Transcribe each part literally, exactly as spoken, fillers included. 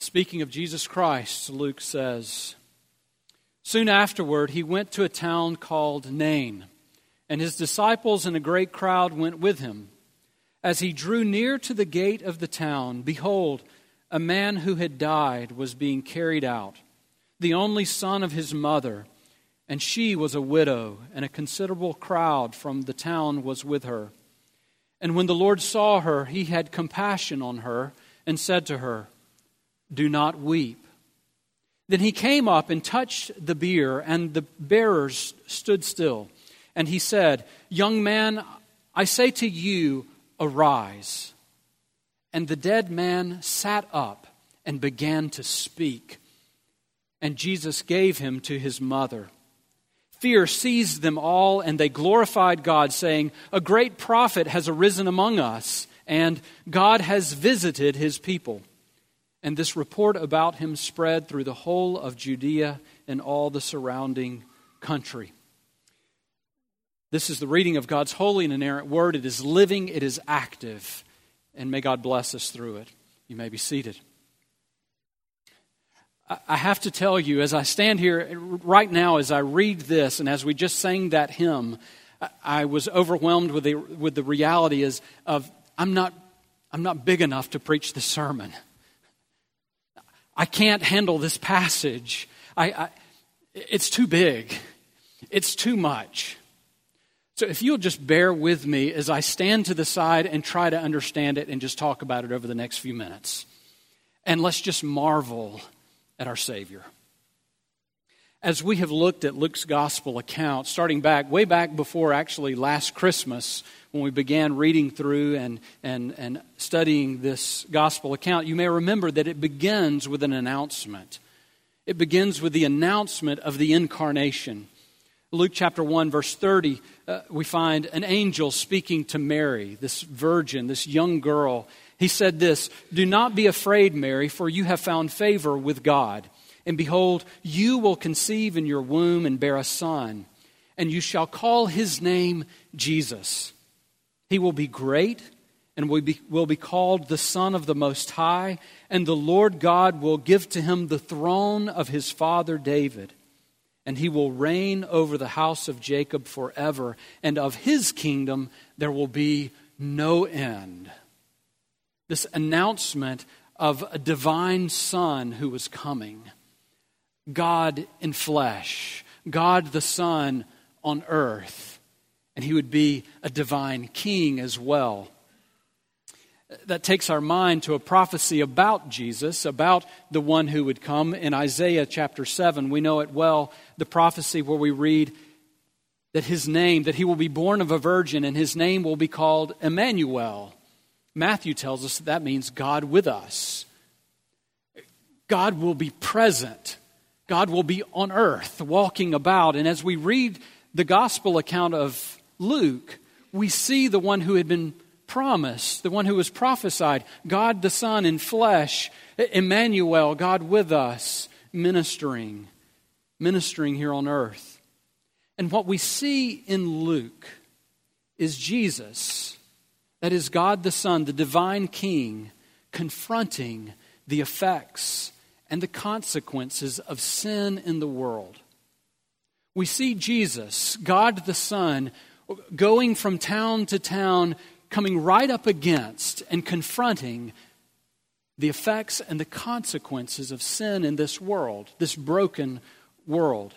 Speaking of Jesus Christ, Luke says, "Soon afterward he went to a town called Nain, and his disciples and a great crowd went with him. As he drew near to the gate of the town, behold, a man who had died was being carried out, the only son of his mother, and she was a widow, and a considerable crowd from the town was with her. And when the Lord saw her, he had compassion on her and said to her, 'Do not weep.' Then he came up and touched the bier, and the bearers stood still. And he said, 'Young man, I say to you, arise.' And the dead man sat up and began to speak. And Jesus gave him to his mother. Fear seized them all, and they glorified God, saying, 'A great prophet has arisen among us, and God has visited his people.' And this report about him spread through the whole of Judea and all the surrounding country." This is the reading of God's holy and inerrant word. It is living, it is active, and may God bless us through it. You may be seated. I have to tell you, as I stand here right now, as I read this, and as we just sang that hymn, I was overwhelmed with the with the reality is of I'm not I'm not big enough to preach this sermon. I can't handle this passage. I, I it's too big. It's too much. So if you'll just bear with me as I stand to the side and try to understand it and just talk about it over the next few minutes. And let's just marvel at our Savior. As we have looked at Luke's gospel account, starting back, way back before actually last Christmas, when we began reading through and, and, and studying this gospel account, you may remember that it begins with an announcement. It begins with the announcement of the incarnation. Luke chapter one, verse thirty, uh, we find an angel speaking to Mary, this virgin, this young girl. He said this, "Do not be afraid, Mary, for you have found favor with God. And behold, you will conceive in your womb and bear a son, and you shall call his name Jesus. He will be great and will be, will be called the Son of the Most High, and the Lord God will give to him the throne of his father David. And he will reign over the house of Jacob forever, and of his kingdom there will be no end." This announcement of a divine Son who was coming. God in flesh. God the Son on earth. And he would be a divine king as well. That takes our mind to a prophecy about Jesus, about the one who would come. In Isaiah chapter seven, we know it well, the prophecy where we read that his name, that he will be born of a virgin, and his name will be called Emmanuel. Matthew tells us that, that means God with us. God will be present. God will be on earth, walking about. And as we read the gospel account of Luke, we see the one who had been promised, the one who was prophesied, God the Son in flesh, Emmanuel, God with us, ministering, ministering here on earth. And what we see in Luke is Jesus, that is God the Son, the divine King, confronting the effects and the consequences of sin in the world. We see Jesus, God the Son, going from town to town, coming right up against and confronting the effects and the consequences of sin in this world, this broken world.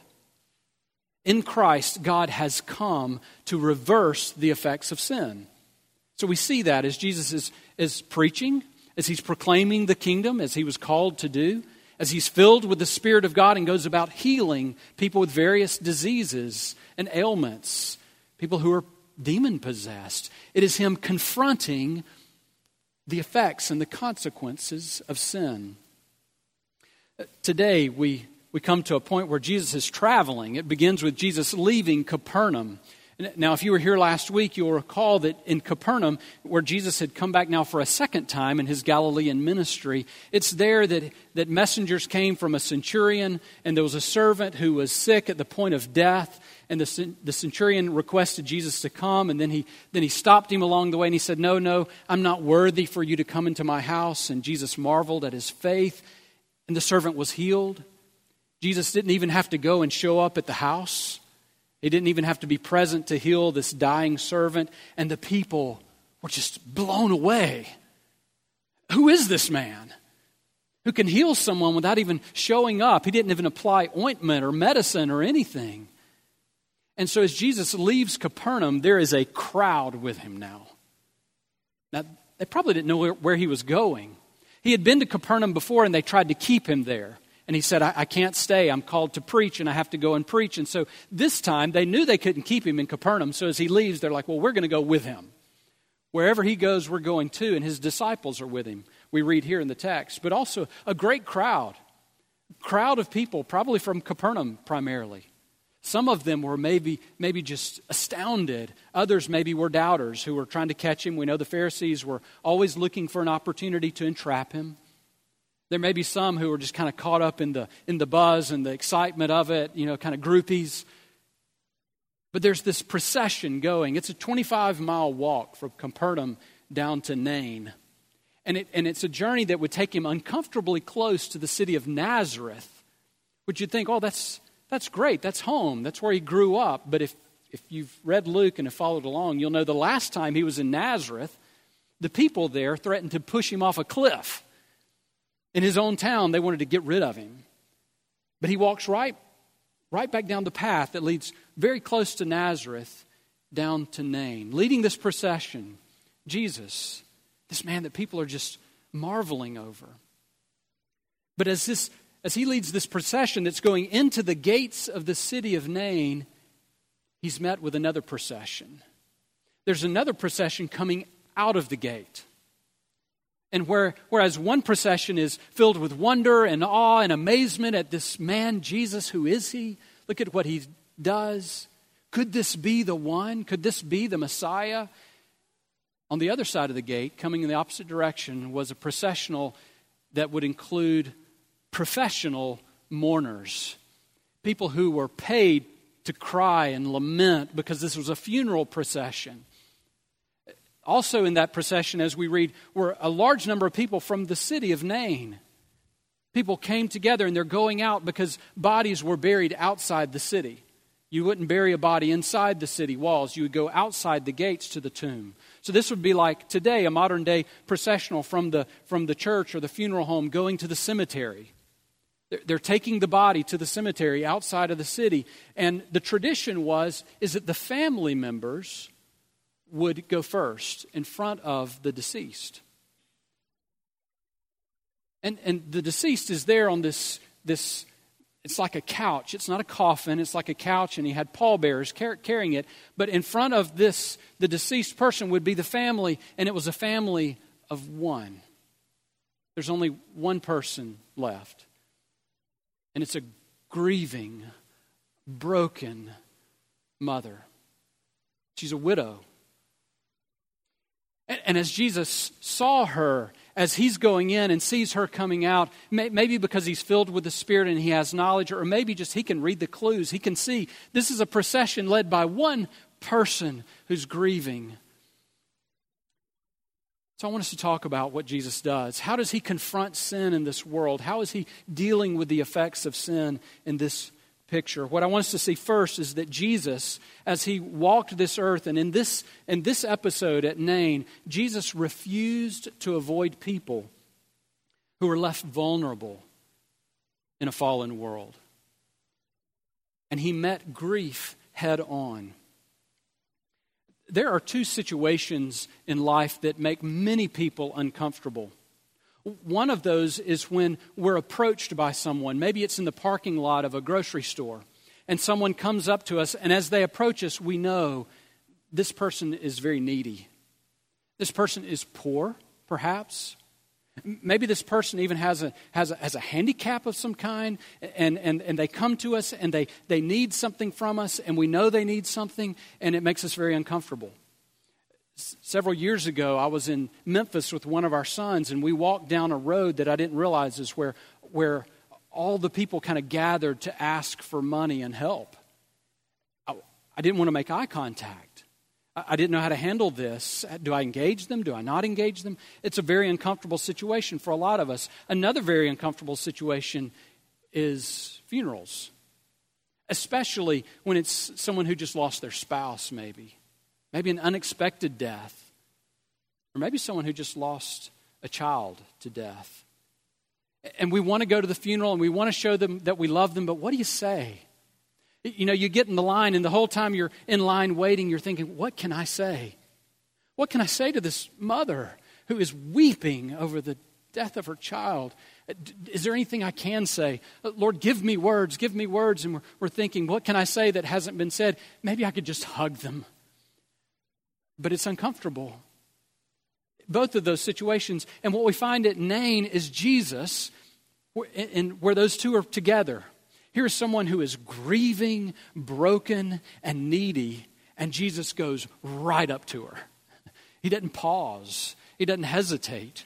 In Christ, God has come to reverse the effects of sin. So we see that as Jesus is, is preaching, as he's proclaiming the kingdom, as he was called to do, as he's filled with the Spirit of God and goes about healing people with various diseases and ailments, people who are demon-possessed. It is him confronting the effects and the consequences of sin. Today, we, we come to a point where Jesus is traveling. It begins with Jesus leaving Capernaum. Now, if you were here last week, you'll recall that in Capernaum, where Jesus had come back now for a second time in his Galilean ministry, it's there that, that messengers came from a centurion, and there was a servant who was sick at the point of death, and the, the centurion requested Jesus to come, and then he, then he stopped him along the way, and he said, no, no, I'm not worthy for you to come into my house. And Jesus marveled at his faith, and the servant was healed. Jesus didn't even have to go and show up at the house. He didn't even have to be present to heal this dying servant. And the people were just blown away. Who is this man who can heal someone without even showing up? He didn't even apply ointment or medicine or anything. And so as Jesus leaves Capernaum, there is a crowd with him now. Now, they probably didn't know where, where he was going. He had been to Capernaum before, and they tried to keep him there. And he said, I, I can't stay. I'm called to preach, and I have to go and preach. And so this time, they knew they couldn't keep him in Capernaum. So as he leaves, they're like, well, we're going to go with him. Wherever he goes, we're going too. And his disciples are with him. We read here in the text. But also a great crowd. Crowd of people, probably from Capernaum primarily. Some of them were maybe, maybe just astounded. Others maybe were doubters who were trying to catch him. We know the Pharisees were always looking for an opportunity to entrap him. There may be some who were just kind of caught up in the in the buzz and the excitement of it, you know, kind of groupies. But there's this procession going. It's a twenty-five mile walk from Capernaum down to Nain. And, it, and it's a journey that would take him uncomfortably close to the city of Nazareth, which you'd think, oh, that's that's great. That's home. That's where he grew up. But if, if you've read Luke and have followed along, you'll know the last time he was in Nazareth, the people there threatened to push him off a cliff. In his own town, they wanted to get rid of him. But he walks right, right back down the path that leads very close to Nazareth, down to Nain. Leading this procession, Jesus, this man that people are just marveling over. But as this, as he leads this procession that's going into the gates of the city of Nain, he's met with another procession. There's another procession coming out of the gate. And where, whereas one procession is filled with wonder and awe and amazement at this man, Jesus, who is he? Look at what he does. Could this be the one? Could this be the Messiah? On the other side of the gate, coming in the opposite direction, was a processional that would include professional mourners. People who were paid to cry and lament because this was a funeral procession. Also in that procession, as we read, were a large number of people from the city of Nain. People came together and they're going out because bodies were buried outside the city. You wouldn't bury a body inside the city walls. You would go outside the gates to the tomb. So this would be like today, a modern day processional from the, from the church or the funeral home going to the cemetery. They're, they're taking the body to the cemetery outside of the city. And the tradition was, is that the family members would go first in front of the deceased. And and the deceased is there on this, this it's like a couch. It's not a coffin. It's like a couch, and he had pallbearers car- carrying it. But in front of this, the deceased person would be the family, and it was a family of one. There's only one person left. And it's a grieving, broken mother. She's a widow. And as Jesus saw her, as he's going in and sees her coming out, maybe because he's filled with the Spirit and he has knowledge, or maybe just he can read the clues. He can see this is a procession led by one person who's grieving. So I want us to talk about what Jesus does. How does he confront sin in this world? How is he dealing with the effects of sin in this picture? What I want us to see first is that Jesus, as he walked this earth, and in this in this episode at Nain, Jesus refused to avoid people who were left vulnerable in a fallen world. And he met grief head on. There are two situations in life that make many people uncomfortable. One of those is when we're approached by someone. Maybe it's in the parking lot of a grocery store, and someone comes up to us, and as they approach us, we know this person is very needy. This person is poor, perhaps. Maybe this person even has a has a, has a handicap of some kind, and, and, and they come to us, and they, they need something from us, and we know they need something, and it makes us very uncomfortable. Several years ago, I was in Memphis with one of our sons, and we walked down a road that I didn't realize is where, where all the people kind of gathered to ask for money and help. I, I didn't want to make eye contact. I, I didn't know how to handle this. Do I engage them? Do I not engage them? It's a very uncomfortable situation for a lot of us. Another very uncomfortable situation is funerals, especially when it's someone who just lost their spouse, maybe. Maybe an unexpected death. Or maybe someone who just lost a child to death. And we want to go to the funeral and we want to show them that we love them, but what do you say? You know, you get in the line and the whole time you're in line waiting, you're thinking, what can I say? What can I say to this mother who is weeping over the death of her child? Is there anything I can say? Lord, give me words, give me words. And we're, we're thinking, what can I say that hasn't been said? Maybe I could just hug them. But it's uncomfortable. Both of those situations. And what we find at Nain is Jesus, and where those two are together. Here's someone who is grieving, broken, and needy, and Jesus goes right up to her. He doesn't pause. He doesn't hesitate.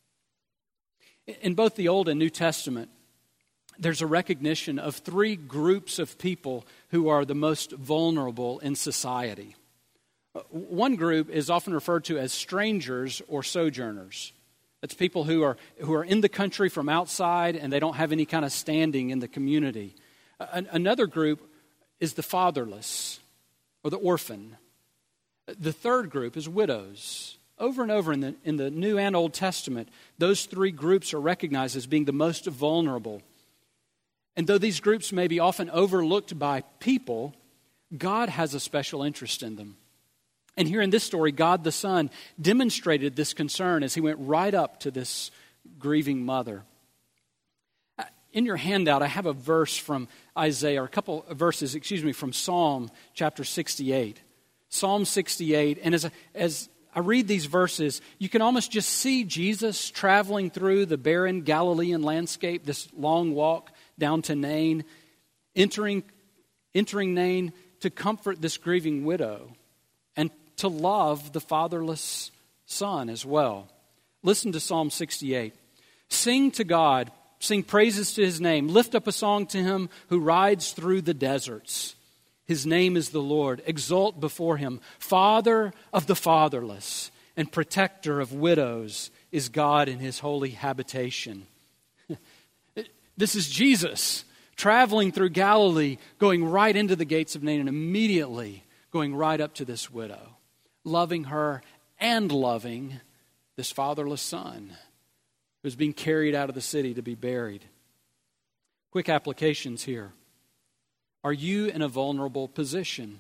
In both the Old and New Testament, there's a recognition of three groups of people who are the most vulnerable in society. One group is often referred to as strangers or sojourners. It's people who are who are in the country from outside and they don't have any kind of standing in the community. Another group is the fatherless or the orphan. The third group is widows. Over and over in the in the New and Old Testament, those three groups are recognized as being the most vulnerable. And though these groups may be often overlooked by people, God has a special interest in them. And here in this story, God the Son demonstrated this concern as he went right up to this grieving mother. In your handout, I have a verse from Isaiah, or a couple of verses, excuse me, from Psalm chapter sixty-eight. Psalm sixty-eight, and as, as I read these verses, you can almost just see Jesus traveling through the barren Galilean landscape, this long walk down to Nain, entering, entering Nain to comfort this grieving widow and to love the fatherless son as well. Listen to Psalm sixty-eight. Sing to God, sing praises to his name. Lift up a song to him who rides through the deserts. His name is the Lord. Exult before him. Father of the fatherless and protector of widows is God in his holy habitation. This is Jesus traveling through Galilee, going right into the gates of Nain and immediately going right up to this widow, loving her and loving this fatherless son who's being carried out of the city to be buried. Quick applications here. Are you in a vulnerable position?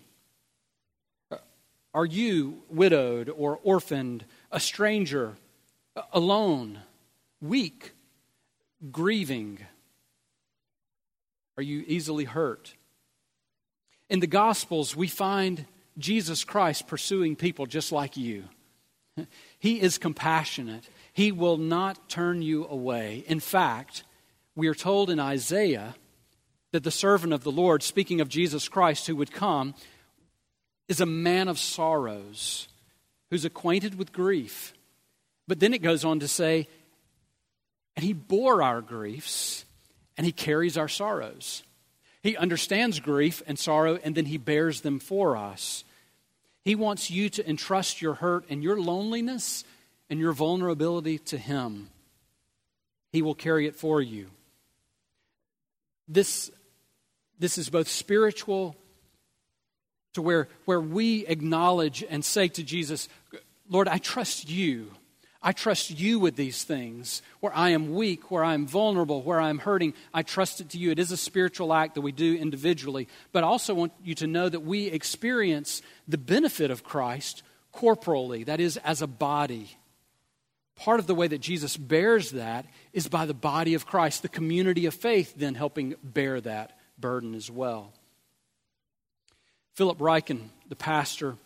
Are you widowed or orphaned, a stranger, alone, weak, grieving? Are you easily hurt? In the Gospels, we find Jesus Christ pursuing people just like you. He is compassionate. He will not turn you away. In fact, we are told in Isaiah that the servant of the Lord, speaking of Jesus Christ who would come, is a man of sorrows, who's acquainted with grief. But then it goes on to say, and he bore our griefs, and he carries our sorrows. He understands grief and sorrow, and then he bears them for us. He wants you to entrust your hurt and your loneliness and your vulnerability to him. He will carry it for you. This, this is both spiritual, to where, where we acknowledge and say to Jesus, Lord, I trust you. I trust you with these things. Where I am weak, where I am vulnerable, where I am hurting, I trust it to you. It is a spiritual act that we do individually. But I also want you to know that we experience the benefit of Christ corporally, that is, as a body. Part of the way that Jesus bears that is by the body of Christ, the community of faith then helping bear that burden as well. Philip Ryken, the pastor,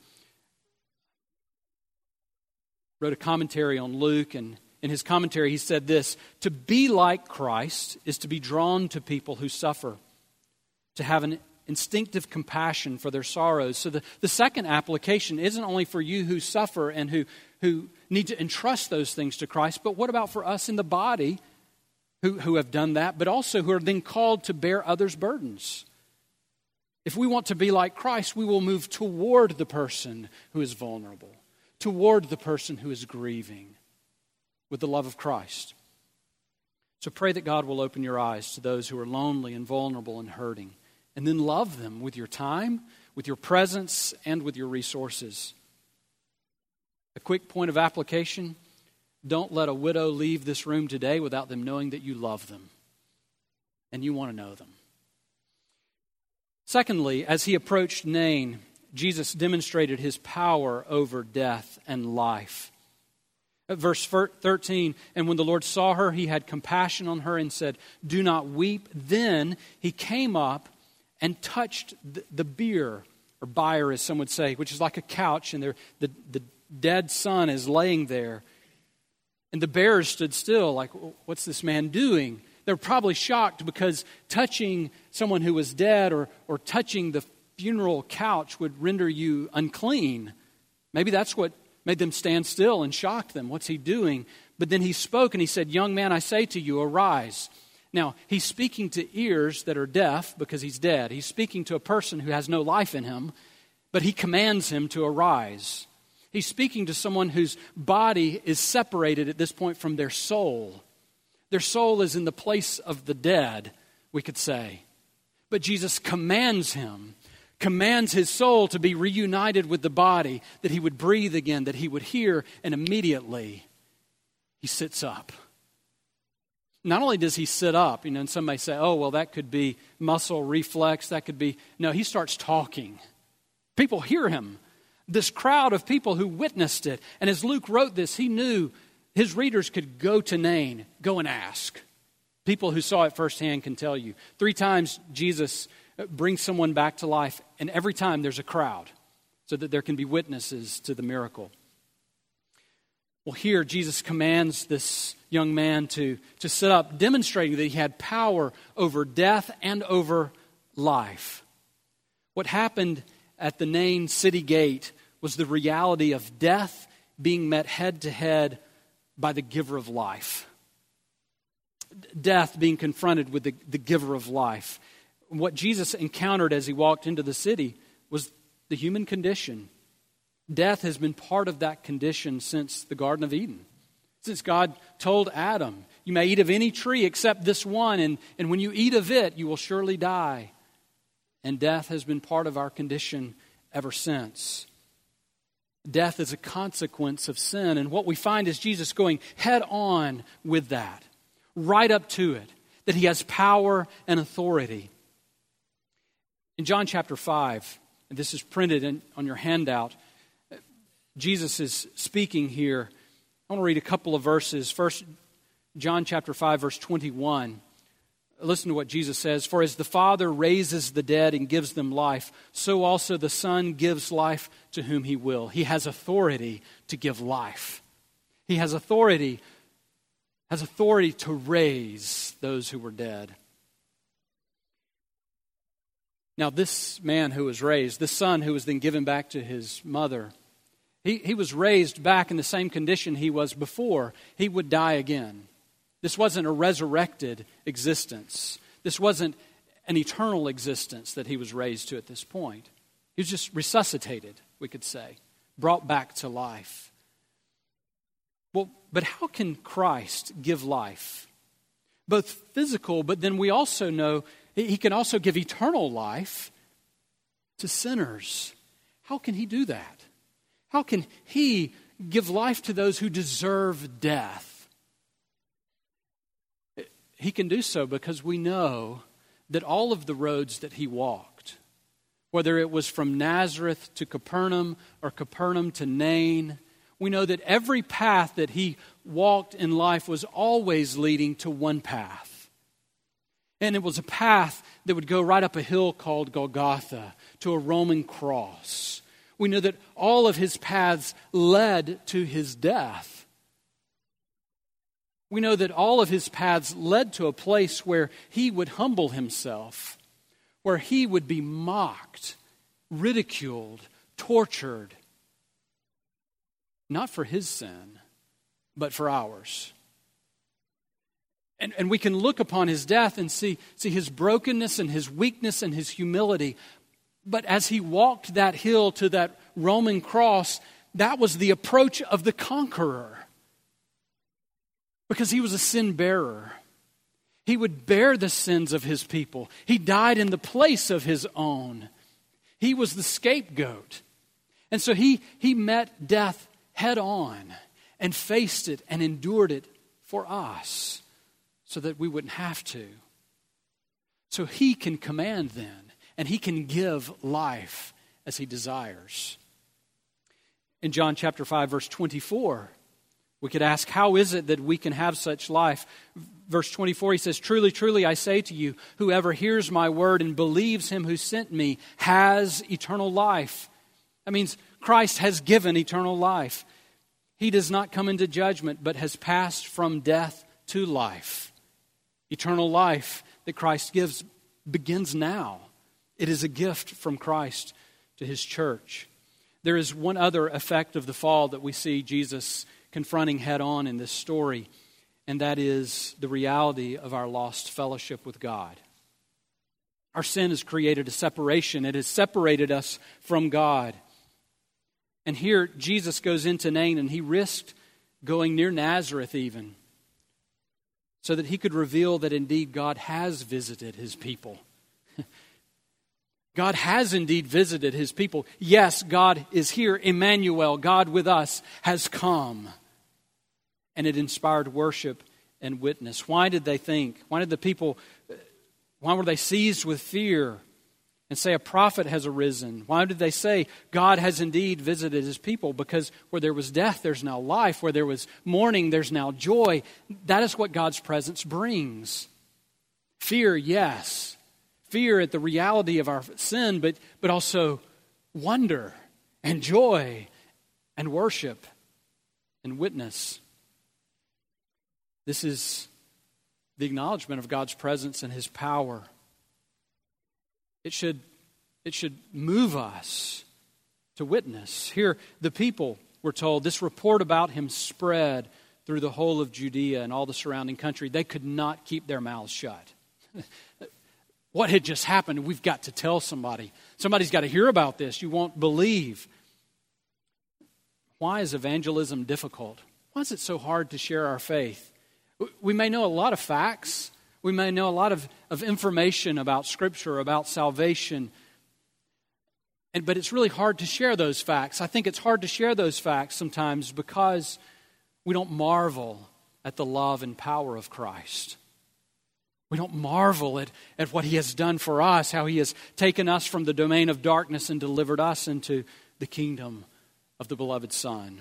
wrote a commentary on Luke, and in his commentary he said this: to be like Christ is to be drawn to people who suffer, to have an instinctive compassion for their sorrows. So the, the second application isn't only for you who suffer and who, who need to entrust those things to Christ, but what about for us in the body who, who have done that, but also who are then called to bear others' burdens? If we want to be like Christ, we will move toward the person who is vulnerable, toward the person who is grieving with the love of Christ. So pray that God will open your eyes to those who are lonely and vulnerable and hurting, and then love them with your time, with your presence, and with your resources. A quick point of application: don't let a widow leave this room today without them knowing that you love them and you want to know them. Secondly, as he approached Nain, Jesus demonstrated his power over death and life. At verse thirteen, and when the Lord saw her, he had compassion on her and said, "Do not weep." Then he came up and touched the, the bier, or bier as some would say, which is like a couch, and the, the dead son is laying there. And the bearers stood still, like, what's this man doing? They're probably shocked because touching someone who was dead or, or touching the funeral couch would render you unclean. Maybe that's what made them stand still and shocked them. What's he doing? But then he spoke and he said, "Young man, I say to you, arise." Now, he's speaking to ears that are deaf because he's dead. He's speaking to a person who has no life in him, but he commands him to arise. He's speaking to someone whose body is separated at this point from their soul. Their soul is in the place of the dead, we could say. But Jesus commands him, commands his soul to be reunited with the body, that he would breathe again, that he would hear, and immediately he sits up. Not only does he sit up, you know, and some may say, oh, well, that could be muscle reflex, that could be... No, he starts talking. People hear him. This crowd of people who witnessed it. And as Luke wrote this, he knew his readers could go to Nain, go and ask. People who saw it firsthand can tell you. Three times Jesus brings someone back to life, and every time there's a crowd so that there can be witnesses to the miracle. Well, here Jesus commands this young man to, to sit up, demonstrating that he had power over death and over life. What happened at the Nain city gate was the reality of death being met head to head by the giver of life. Death being confronted with the, the giver of life. What Jesus encountered as he walked into the city was the human condition. Death has been part of that condition since the Garden of Eden. Since God told Adam, you may eat of any tree except this one, and, and when you eat of it, you will surely die. And death has been part of our condition ever since. Death is a consequence of sin, and what we find is Jesus going head on with that, right up to it, that he has power and authority. In John chapter five, and this is printed in, on your handout, Jesus is speaking here. I want to read a couple of verses. First, John chapter five, verse twenty-one. Listen to what Jesus says. For as the Father raises the dead and gives them life, so also the Son gives life to whom he will. He has authority to give life. He has authority, has authority to raise those who were dead. Now this man who was raised, this son who was then given back to his mother, he, he was raised back in the same condition he was before. He would die again. This wasn't a resurrected existence. This wasn't an eternal existence that he was raised to at this point. He was just resuscitated, we could say, brought back to life. Well, but how can Christ give life? Both physical, but then we also know he can also give eternal life to sinners. How can he do that? How can he give life to those who deserve death? He can do so because we know that all of the roads that he walked, whether it was from Nazareth to Capernaum or Capernaum to Nain, we know that every path that he walked in life was always leading to one path. And it was a path that would go right up a hill called Golgotha to a Roman cross. We know that all of his paths led to his death. We know that all of his paths led to a place where he would humble himself, where he would be mocked, ridiculed, tortured, not for his sin, but for ours. And, and we can look upon his death and see, see his brokenness and his weakness and his humility, But as he walked that hill to that Roman cross, that was the approach of the conqueror. Because he was a sin bearer. He would bear the sins of his people. He died in the place of his own. He was the scapegoat. And so he, he met death head on and faced it and endured it for us so that we wouldn't have to. So he can command then, and he can give life as he desires. In John chapter five, verse twenty-four, we could ask, how is it that we can have such life? Verse twenty-four, he says, truly, truly, I say to you, whoever hears my word and believes him who sent me has eternal life. That means Christ has given eternal life. He does not come into judgment, but has passed from death to life. Eternal life that Christ gives begins now. It is a gift from Christ to his church. There is one other effect of the fall that we see Jesus confronting head on in this story, and that is the reality of our lost fellowship with God. Our sin has created a separation. It has separated us from God. And here Jesus goes into Nain, and he risked going near Nazareth even, so that he could reveal that indeed God has visited his people. God has indeed visited his people. Yes, God is here. Emmanuel, God with us, has come. And it inspired worship and witness. Why did they think? Why did the people, why were they seized with fear and say a prophet has arisen? Why did they say God has indeed visited his people? Because where there was death, there's now life. Where there was mourning, there's now joy. That is what God's presence brings. Fear, yes. Fear at the reality of our sin, but, but also wonder and joy and worship and witness. This is the acknowledgement of God's presence and his power. It should, it should move us to witness. Here, the people were told this report about him spread through the whole of Judea and all the surrounding country. They could not keep their mouths shut. What had just happened? We've got to tell somebody. Somebody's got to hear about this. You won't believe. Why is evangelism difficult? Why is it so hard to share our faith? We may know a lot of facts. We may know a lot of, of information about Scripture, about salvation. And, but it's really hard to share those facts. I think it's hard to share those facts sometimes because we don't marvel at the love and power of Christ. We don't marvel at, at what he has done for us, how he has taken us from the domain of darkness and delivered us into the kingdom of the beloved Son.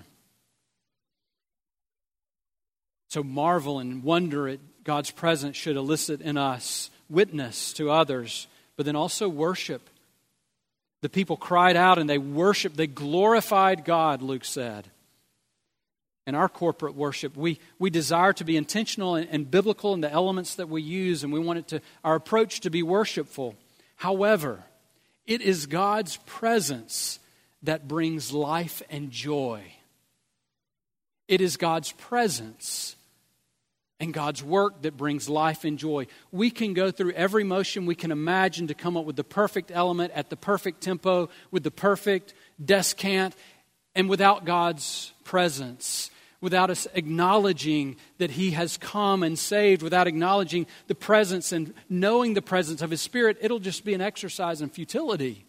So marvel and wonder at God's presence should elicit in us witness to others, but then also worship. The people cried out and they worshiped, they glorified God, Luke said. In our corporate worship, we, we desire to be intentional and, and biblical in the elements that we use, and we want it to our approach to be worshipful. However, it is God's presence that brings life and joy. It is God's presence and God's work that brings life and joy. We can go through every motion we can imagine to come up with the perfect element at the perfect tempo, with the perfect descant, and without God's presence, without us acknowledging that he has come and saved, without acknowledging the presence and knowing the presence of his Spirit, it'll just be an exercise in futility.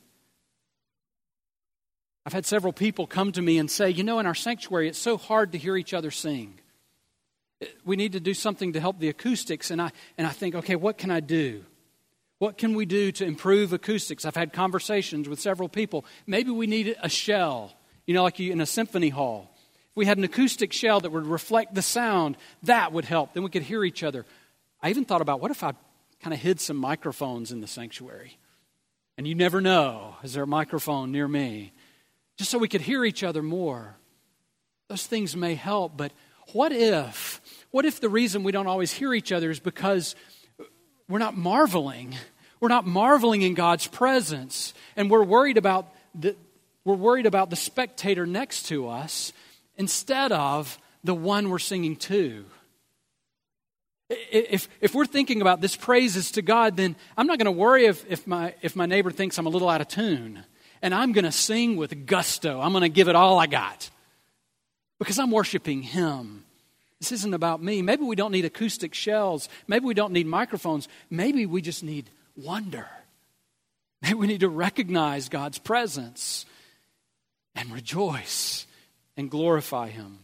I've had several people come to me and say, you know, in our sanctuary, it's so hard to hear each other sing. We need to do something to help the acoustics. And I, and I think, okay, what can I do? What can we do to improve acoustics? I've had conversations with several people. Maybe we need a shell, you know, like you in a symphony hall. If we had an acoustic shell that would reflect the sound, that would help. Then we could hear each other. I even thought about, what if I kind of hid some microphones in the sanctuary? And you never know, is there a microphone near me? Just so we could hear each other more. Those things may help, but what if, what if the reason we don't always hear each other is because we're not marveling? We're not marveling in God's presence, and we're worried about the, we're worried about the spectator next to us instead of the one we're singing to. If, if we're thinking about this praise is to God, then I'm not going to worry if, if, my, if my neighbor thinks I'm a little out of tune. And I'm going to sing with gusto. I'm going to give it all I got because I'm worshiping Him. This isn't about me. Maybe we don't need acoustic shells. Maybe we don't need microphones. Maybe we just need wonder. Maybe we need to recognize God's presence and rejoice and glorify Him.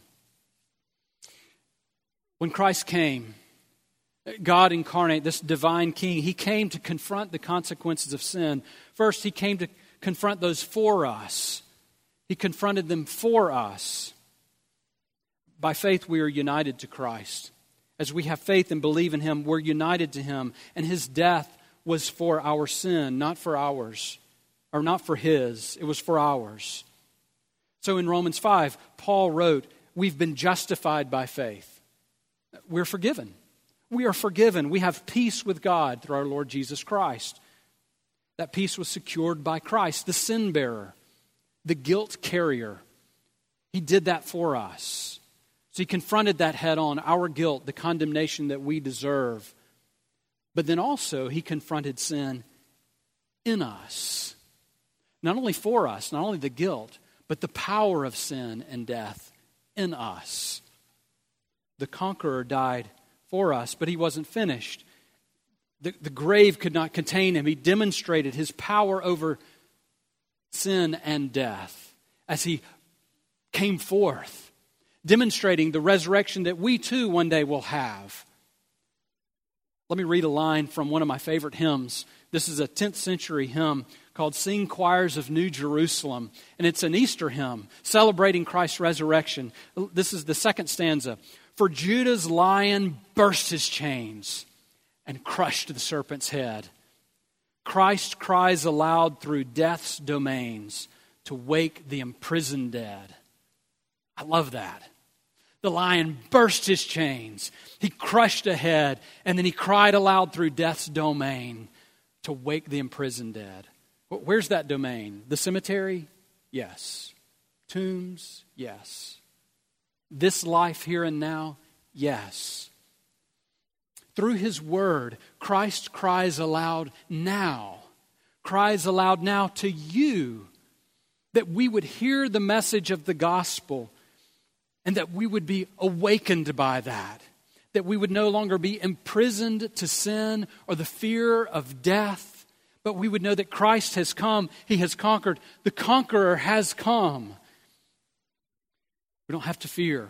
When Christ came, God incarnate, this divine King, He came to confront the consequences of sin. First, He came to confront those for us. He confronted them for us. By faith, we are united to Christ. As we have faith and believe in Him, we're united to Him. And His death was for our sin, not for ours, or not for His. It was for ours. So in Romans five, Paul wrote, we've been justified by faith. We're forgiven. We are forgiven. We have peace with God through our Lord Jesus Christ. That peace was secured by Christ, the sin bearer, the guilt carrier. He did that for us. So He confronted that head on, our guilt, the condemnation that we deserve. But then also He confronted sin in us. Not only for us, not only the guilt, but the power of sin and death in us. The conqueror died for us, but He wasn't finished. The, the grave could not contain Him. He demonstrated His power over sin and death as He came forth, demonstrating the resurrection that we too one day will have. Let me read a line from one of my favorite hymns. This is a tenth century hymn called Sing Choirs of New Jerusalem. And it's an Easter hymn celebrating Christ's resurrection. This is the second stanza. For Judah's lion burst his chains and crushed the serpent's head. Christ cries aloud through death's domains to wake the imprisoned dead. I love that. The lion burst his chains. He crushed a head, and then He cried aloud through death's domain to wake the imprisoned dead. Where's that domain? The cemetery? Yes. Tombs? Yes. This life here and now? Yes. Through His word, Christ cries aloud now, cries aloud now to you, that we would hear the message of the gospel and that we would be awakened by that, that we would no longer be imprisoned to sin or the fear of death, but we would know that Christ has come, He has conquered, the conqueror has come. We don't have to fear.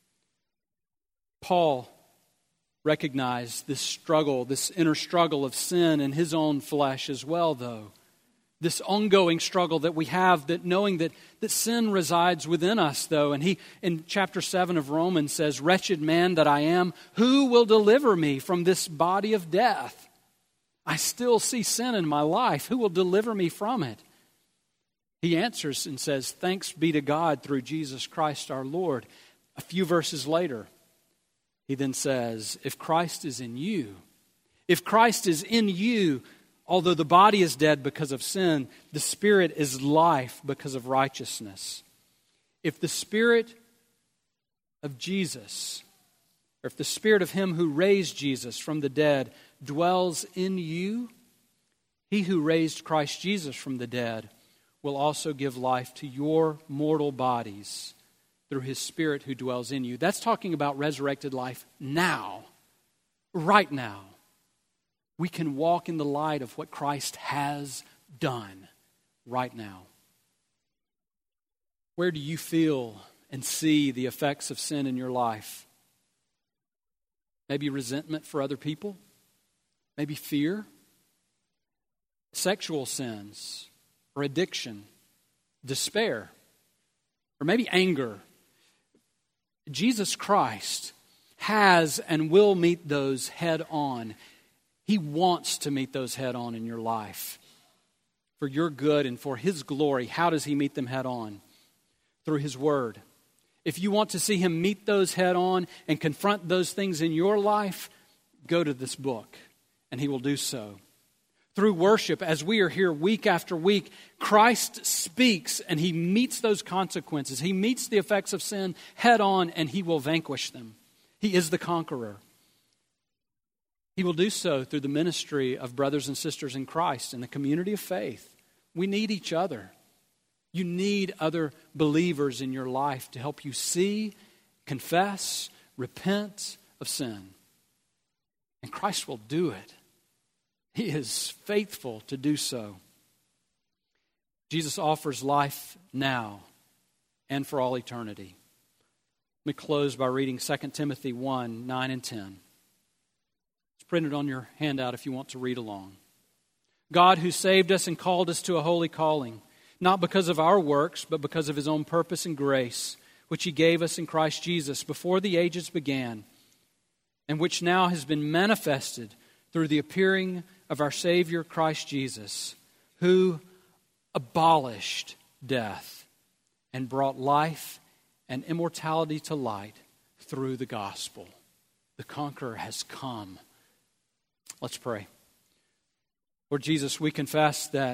Paul recognized this struggle, this inner struggle of sin in his own flesh as well, though. This ongoing struggle that we have, that knowing that, that sin resides within us, though. And he, in chapter seven of Romans, says, wretched man that I am, who will deliver me from this body of death? I still see sin in my life. Who will deliver me from it? He answers and says, thanks be to God through Jesus Christ our Lord. A few verses later, he then says, if Christ is in you, if Christ is in you, although the body is dead because of sin, the Spirit is life because of righteousness. If the Spirit of Jesus, or if the Spirit of Him who raised Jesus from the dead dwells in you, He who raised Christ Jesus from the dead will also give life to your mortal bodies through His Spirit who dwells in you. That's talking about resurrected life now, right now. We can walk in the light of what Christ has done right now. Where do you feel and see the effects of sin in your life? Maybe resentment for other people, maybe fear, sexual sins, or addiction, despair, or maybe anger. Jesus Christ has and will meet those head on. He wants to meet those head on in your life. For your good and for His glory, how does He meet them head on? Through His Word. If you want to see Him meet those head on and confront those things in your life, go to this book, and He will do so. Through worship, as we are here week after week, Christ speaks and He meets those consequences. He meets the effects of sin head on and He will vanquish them. He is the conqueror. He will do so through the ministry of brothers and sisters in Christ in the community of faith. We need each other. You need other believers in your life to help you see, confess, repent of sin. And Christ will do it. He is faithful to do so. Jesus offers life now and for all eternity. Let me close by reading Second Timothy one, nine and ten. It's printed on your handout if you want to read along. God, who saved us and called us to a holy calling, not because of our works, but because of His own purpose and grace, which He gave us in Christ Jesus before the ages began, and which now has been manifested through the appearing of our Savior Christ Jesus, who abolished death and brought life and immortality to light through the gospel. The conqueror has come. Let's pray. Lord Jesus, we confess that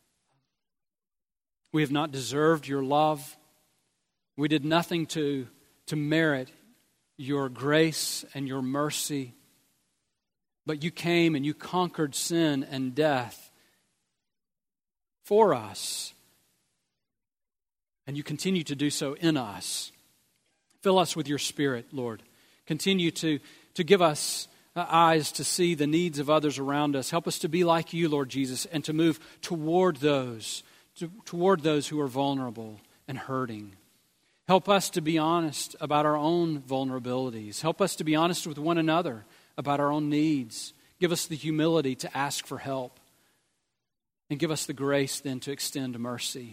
we have not deserved your love. We did nothing to, to merit your grace and your mercy. But you came and you conquered sin and death for us. And you continue to do so in us. Fill us with your Spirit, Lord. Continue to, to give us uh, eyes to see the needs of others around us. Help us to be like you, Lord Jesus, and to move toward those, to, toward those who are vulnerable and hurting. Help us to be honest about our own vulnerabilities. Help us to be honest with one another about our own needs. Give us the humility to ask for help. And give us the grace then to extend mercy.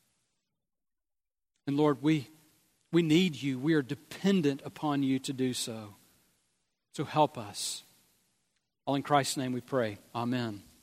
And Lord, we, we need you. We are dependent upon you to do so. So help us. All in Christ's name we pray. Amen.